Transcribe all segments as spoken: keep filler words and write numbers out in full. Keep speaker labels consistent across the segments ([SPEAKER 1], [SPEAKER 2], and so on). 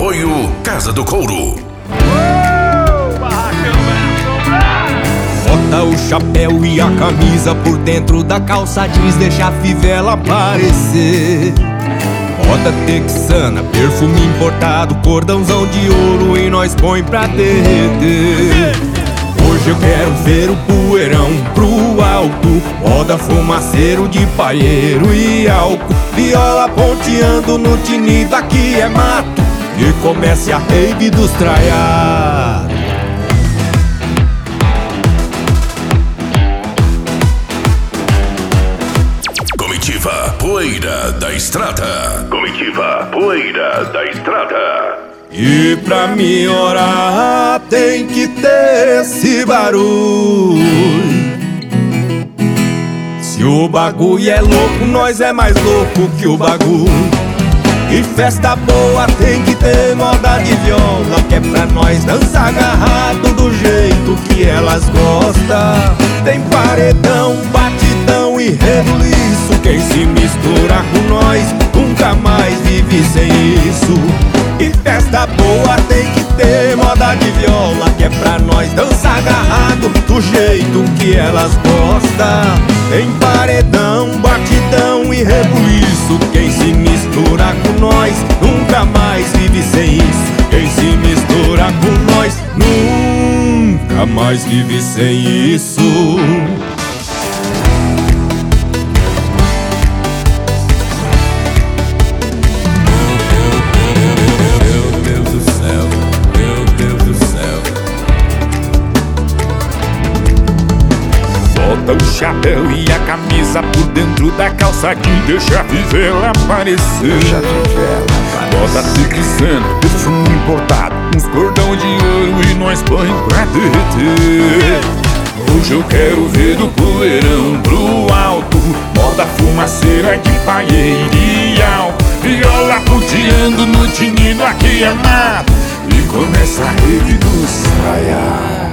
[SPEAKER 1] Apoio Casa do Couro.
[SPEAKER 2] Bota o chapéu e a camisa por dentro da calça jeans, deixa a fivela aparecer. Moda texana, perfume importado, cordãozão de ouro e nós põe pra derreter. Hoje eu quero ver o poeirão pro alto, moda fumaceiro de paieiro e álcool, viola ponteando no tinido, aqui é mato, e comece a rave dos traiados.
[SPEAKER 1] Comitiva Poeira da Estrada. Comitiva Poeira da Estrada.
[SPEAKER 2] E pra me orar tem que ter esse barulho. Se o bagulho é louco, nós é mais louco que o bagulho. E festa boa tem que ter moda de viola, que é pra nós dançar agarrado do jeito que elas gostam. Tem paredão, batidão e rebuliço, quem se mistura com nós nunca mais vive sem isso. E festa boa tem que ter moda de viola, que é pra nós dançar agarrado do jeito que elas gostam. Tem paredão, batidão e rebuliço, quem se mistura com nós nunca mais vive sem isso. Quem se mistura com nós nunca mais vive sem isso.
[SPEAKER 3] Bota o chapéu e a camisa por dentro da calça que deixa a fivela aparecer. Bota texana, perfume importado, uns cordão de ouro e nós põe pra derreter. Hoje eu quero ver do poeirão pro alto, moda fumaceira de paieiro e álcool, viola puteando no tinido, aqui é mato, e começa a rave dos traiados.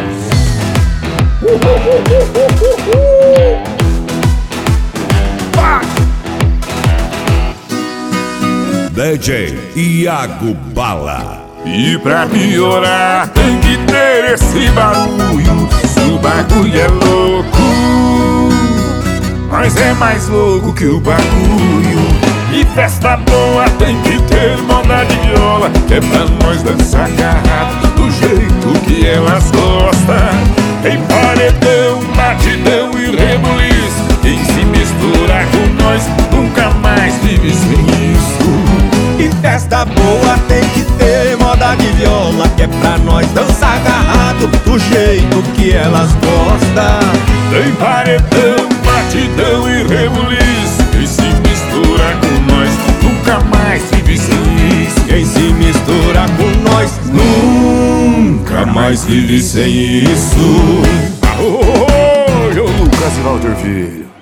[SPEAKER 2] D J Iago Bala.
[SPEAKER 3] E pra piorar tem que ter esse barulho. Se o bagulho é louco, nós é mais louco que o bagulho. E festa boa tem que ter moda de viola, que é pra nós dançar agarrado do jeito que elas gostam. Tem paredão, batidão e rebuliço, quem se misturar com nós nunca mais vive sem isso.
[SPEAKER 2] E festa boa tem que ter moda de viola, que é pra nós dançar agarrado do jeito que elas gostam.
[SPEAKER 3] Tem paredão, batidão e rebuliço, quem se mistura com nós nunca mais vive sem isso.
[SPEAKER 2] Quem se mistura com nós nunca mais vive sem isso.
[SPEAKER 3] Oi, ô Lucas e Walter Filho.